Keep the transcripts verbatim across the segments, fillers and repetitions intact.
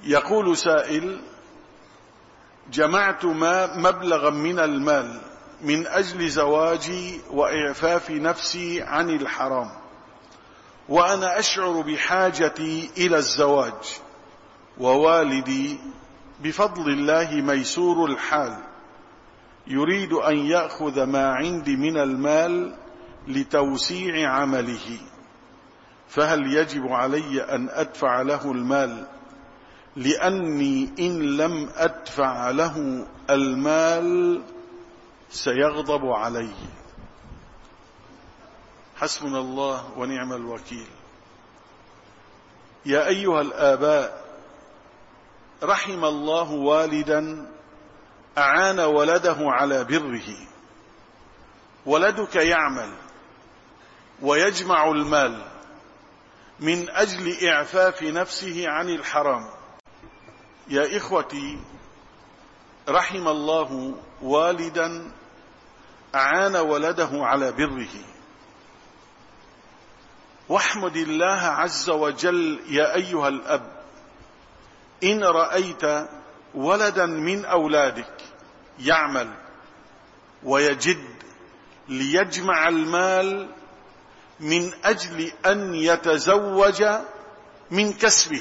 يقول سائل: جمعت ما مبلغا من المال من أجل زواجي وإعفاف نفسي عن الحرام، وأنا أشعر بحاجتي إلى الزواج، ووالدي بفضل الله ميسور الحال يريد أن يأخذ ما عندي من المال لتوسيع عمله، فهل يجب علي أن أدفع له المال؟ لأني إن لم أدفع له المال سيغضب علي. حسبنا الله ونعم الوكيل. يا أيها الآباء، رحم الله والدا أعان ولده على بره. ولدك يعمل ويجمع المال من أجل إعفاف نفسه عن الحرام. يا إخوتي، رحم الله والدا أعان ولده على بره، واحمد الله عز وجل يا أيها الأب إن رأيت ولدا من أولادك يعمل ويجد ليجمع المال من أجل أن يتزوج من كسبه.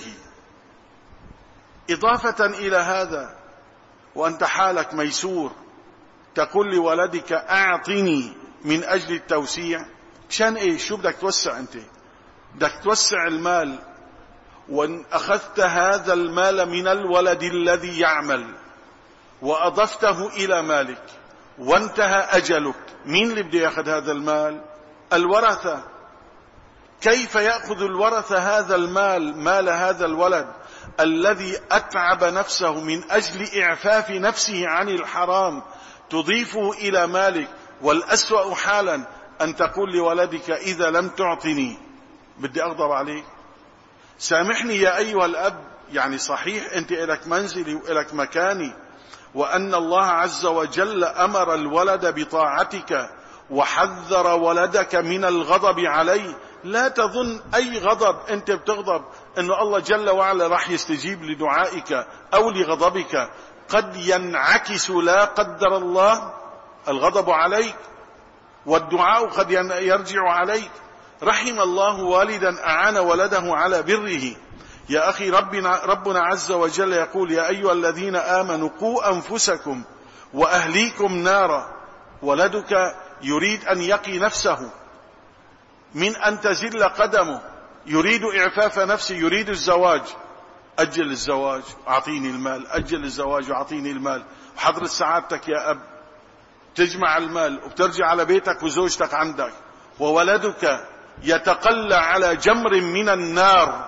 إضافة إلى هذا، وأنت حالك ميسور، تقول لولدك أعطني من أجل التوسيع. شان إيه؟ شو بدك توسع؟ أنت بدك توسع المال، وأن أخذت هذا المال من الولد الذي يعمل وأضفته إلى مالك وانتهى أجلك، مين اللي بده يأخذ هذا المال؟ الورثة. كيف يأخذ الورثة هذا المال، مال هذا الولد الذي أتعب نفسه من أجل إعفاف نفسه عن الحرام، تضيفه إلى مالك؟ والأسوأ حالا أن تقول لولدك إذا لم تعطني بدي أغضب عليك. سامحني يا أيها الأب، يعني صحيح أنت إلك منزلي وإلك مكاني، وأن الله عز وجل أمر الولد بطاعتك وحذر ولدك من الغضب عليه. لا تظن أي غضب أنت بتغضب أن الله جل وعلا راح يستجيب لدعائك أو لغضبك. قد ينعكس لا قدر الله الغضب عليك، والدعاء قد يرجع عليك. رحم الله والدا أعان ولده على بره. يا أخي، ربنا, ربنا عز وجل يقول: يا أيها الذين آمنوا قوا أنفسكم وأهليكم نارا. ولدك يريد أن يقي نفسه من أن تزل قدمه، يريد إعفاف نفسه، يريد الزواج. أجل الزواج أعطيني المال، أجل الزواج أعطيني المال. وحضرت سعادتك يا أب تجمع المال وبترجع على بيتك وزوجتك عندك، وولدك يتقلى على جمر من النار.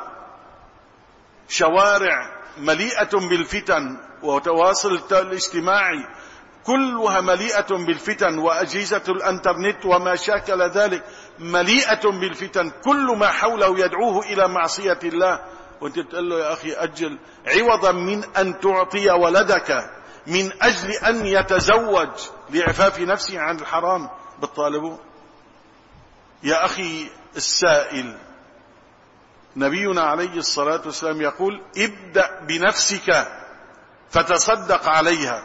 شوارع مليئة بالفتن وتواصل الاجتماعي كلها مليئة بالفتن، وأجهزة الانترنت وما شاكل ذلك مليئة بالفتن. كل ما حوله يدعوه إلى معصية الله، وانت بتقول له يا أخي أجل، عوضا من أن تعطي ولدك من أجل أن يتزوج لإعفاف نفسه عن الحرام بالطالبه. يا أخي السائل، نبينا عليه الصلاة والسلام يقول: ابدأ بنفسك فتصدق عليها،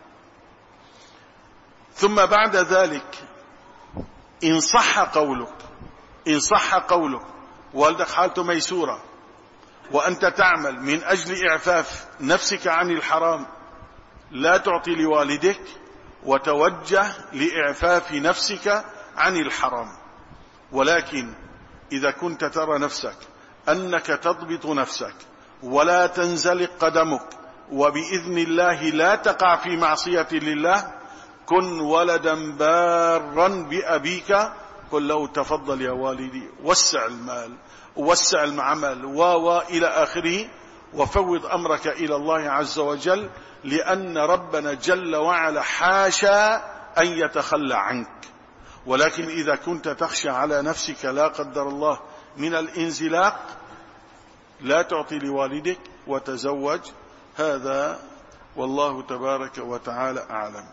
ثم بعد ذلك إن صح قولك إن صح قولك والدك حالته ميسورة وأنت تعمل من أجل إعفاف نفسك عن الحرام، لا تعطي لوالدك وتوجه لإعفاف نفسك عن الحرام. ولكن إذا كنت ترى نفسك أنك تضبط نفسك ولا تنزلق قدمك وبإذن الله لا تقع في معصية لله، كن ولدا بارا بأبيك. قل له: تفضل يا والدي، وسع المال ووسع العمل و إلى آخره، وفوض أمرك إلى الله عز وجل، لأن ربنا جل وعلا حاشا أن يتخلى عنك. ولكن إذا كنت تخشى على نفسك لا قدر الله من الانزلاق، لا تعطي لوالدك وتزوج. هذا والله تبارك وتعالى أعلم.